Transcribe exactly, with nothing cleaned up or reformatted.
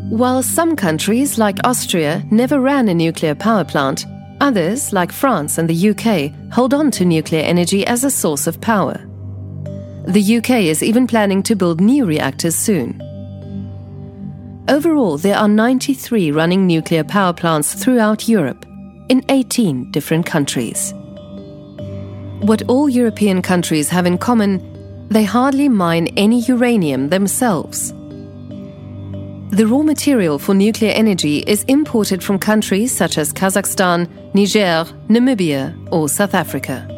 While some countries, like Austria, never ran a nuclear power plant, others, like France and the U K, hold on to nuclear energy as a source of power. The U K is even planning to build new reactors soon. Overall, there are ninety-three running nuclear power plants throughout Europe, in eighteen different countries. What all European countries have in common, they hardly mine any uranium themselves. The raw material for nuclear energy is imported from countries such as Kazakhstan, Niger, Namibia or South Africa.